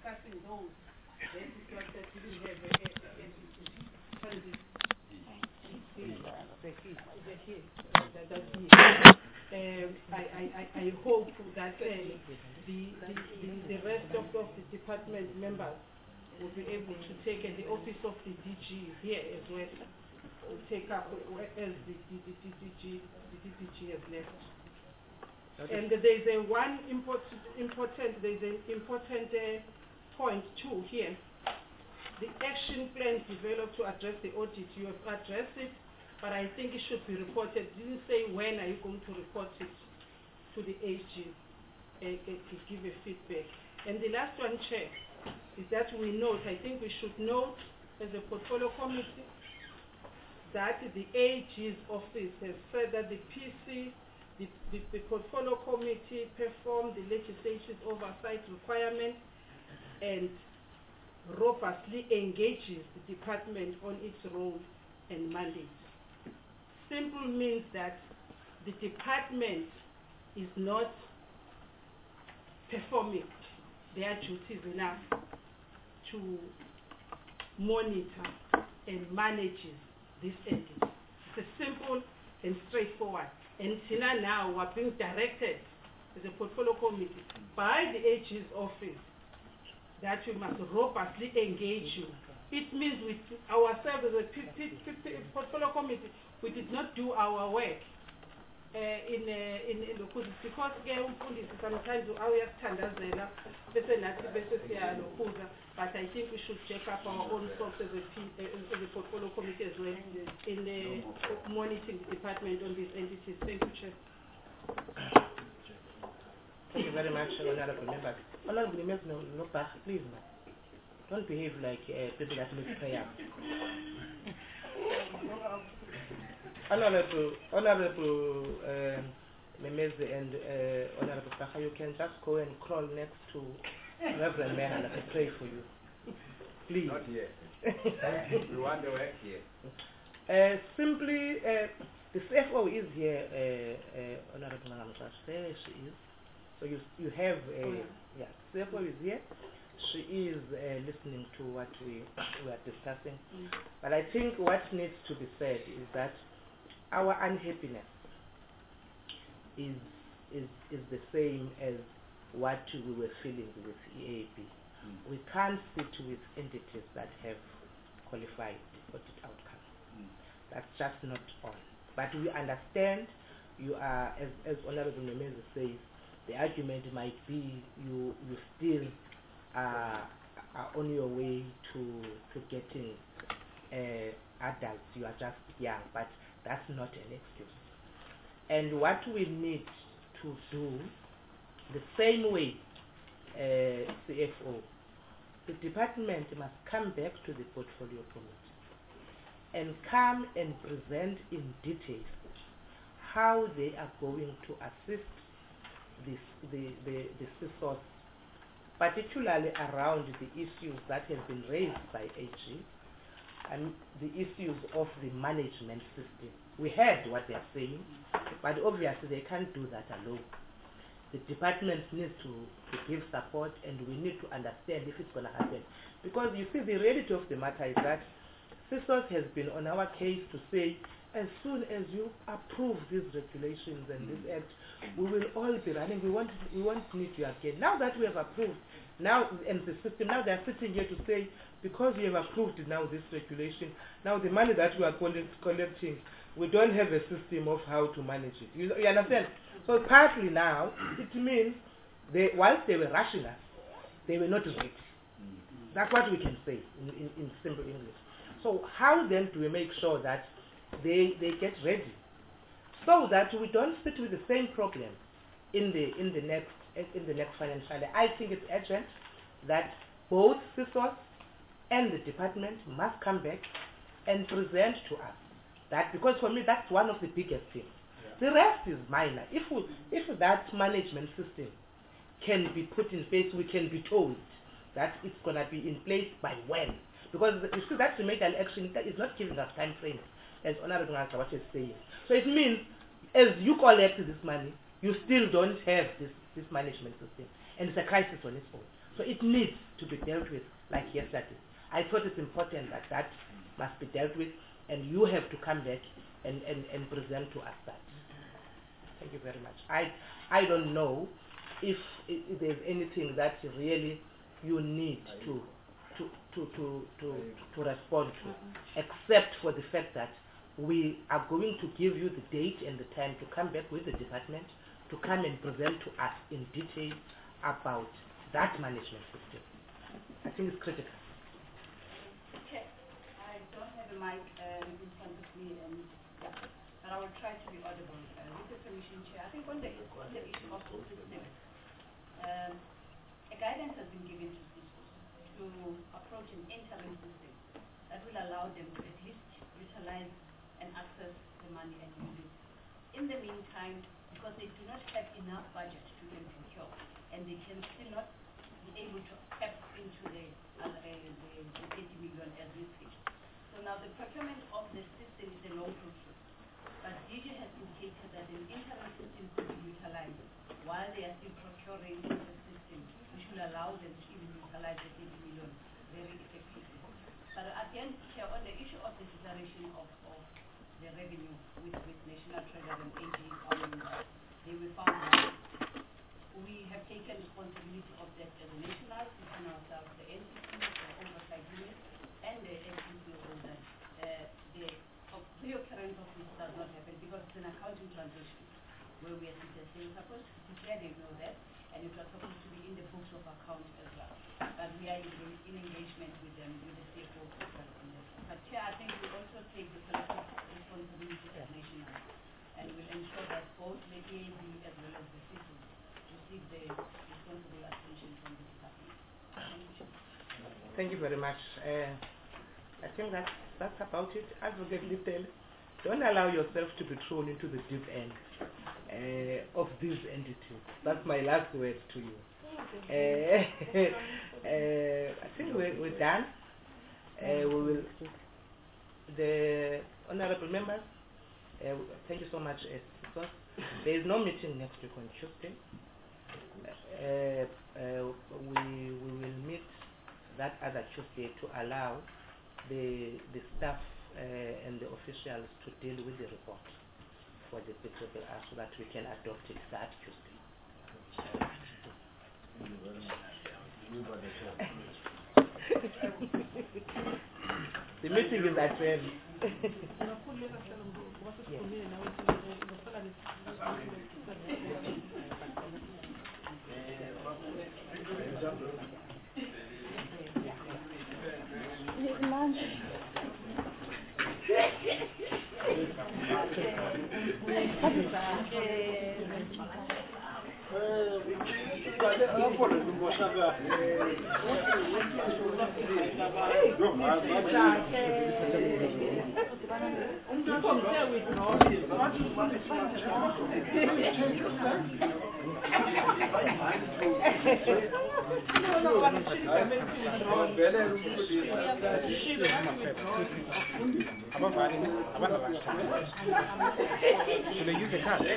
discussing those, then it was that we didn't have transit. I hope that the rest of the department members will be able to take, and the office of the DG is here as well, will take up as the DG has left. Okay. And there's a one important point too here. The action plan developed to address the audit. You have addressed it, but I think it should be reported. Didn't say when are you going to report it to the AG to give a feedback. And the last one, Chair, is that we note, I think we should note as a portfolio committee that the AG's office has said that the PC, the portfolio committee performed the legislative oversight requirement and robustly engages the department on its role and mandate. Simple means that the department is not performing their duties enough to monitor and manage this entity. It's a simple and straightforward. And Tina now we're being directed as a portfolio committee by the AG's office that we must robustly engage you. It means with ourselves as a portfolio committee, we did not do our work because sometimes uyasithandazela bese nathi bese siyalokhuza, but I think we should check up our own socks as a portfolio committee as well in monitoring the department on these entities. Thank you, Chair. Thank you very much, Honorable Member. Honorable Member, no pass, please. Don't behave like people that make prayer. Honorable Memezi and Honorable Saha, you can just go and crawl next to Reverend Mehan and pray for you. Please. Not here. We want the work here. Simply, the CFO is here, Honorable Nangamsas. There she is. So you have, CFO is here. She is listening to what we are discussing. But I think what needs to be said is that our unhappiness is the same as what we were feeling with EAB. We can't sit with entities that have qualified audit outcomes. That's just not on. But we understand you are, as Honorable Memezi says, the argument might be you still are on your way to getting adults. You are just young, but that's not an excuse. And what we need to do, the same way, CFO, the department must come back to the portfolio committee and come and present in detail how they are going to assist the CSOs, particularly around the issues that have been raised by AG and the issues of the management system. We heard what they are saying, but obviously they can't do that alone. The department needs to give support, and we need to understand if it's going to happen. Because you see, the reality of the matter is that CSOS has been on our case to say, as soon as you approve these regulations and this act, we will all be running. We won't need you again. Now that we have approved, now and the system, now they are sitting here to say, because we have approved now this regulation, now the money that we are collecting, we don't have a system of how to manage it. You understand? So partly now, it means whilst they were rushing us, they were not ready. That's what we can say in simple English. So how then do we make sure that they get ready, so that we don't sit with the same problem in the next financial year? I think it's urgent that both CSOS and the department must come back and present to us that, because for me that's one of the biggest things. The rest is minor. If that management system can be put in place, we can be told that it's going to be in place by when. Because you see, that remedial action is not giving us time frame, as Honorable Ngaka is saying. So it means, as you collect this money, you still don't have this management system. And it's a crisis on its own. So it needs to be dealt with like yesterday. I thought it's important that that must be dealt with, and you have to come back and present to us that. Thank you very much. I don't know if there's anything that really you need to respond to, except for the fact that we are going to give you the date and the time to come back with the department to come and present to us in detail about that management system. I think it's critical. Okay. I don't have a mic in front of me, but I will try to be audible. With the permission, Chair, I think on the issue of the system, a guidance has been given to CISOs to approach an interim system that will allow them to at least utilize and access the money and use it. In the meantime, because they do not have enough budget to then procure, and they can still not be able to tap into the 80 million as we speak. So now the procurement of the system is a long process, but DG has indicated that an interim system could be utilized while they are still procuring the system, which will allow them to even utilize the 80 million very effectively. But again, here on the issue of the declaration of the revenue with National Treasury and AG, they were found that we have taken responsibility of that as a national, between ourselves, the NCC, the oversight unit, and the NCCO, that the reoccurrence of this does not happen because it's an accounting transition where we are supposed to declare, they know that, and it was supposed to be in the books of account as well. But we are in engagement with them, with the CFO as well on this. But Chair, I think we also take the collective responsibility as national, and will ensure that both the EAB as well as the CISO receive the responsible attention from the department. Thank you very much. I think that's about it. Advocate Little, don't allow yourself to be thrown into the deep end of these entities. That's my last word to you. I think we're done. We will. The honourable members, thank you so much. There is no meeting next week on Tuesday. We will meet that other Tuesday to allow the staff and the officials to deal with the report for the PPR so that we can adopt it that Tuesday. The meeting is at 12. Lunch. Should I use the card?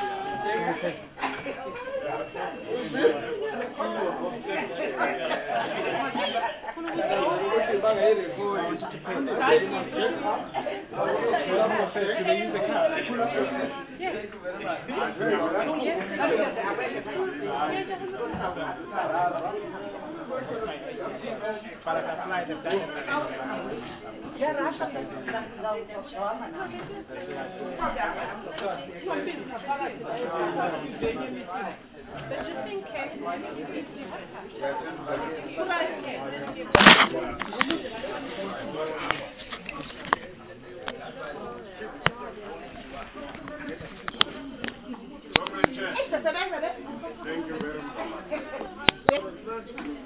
Para que apply the Thank you very much.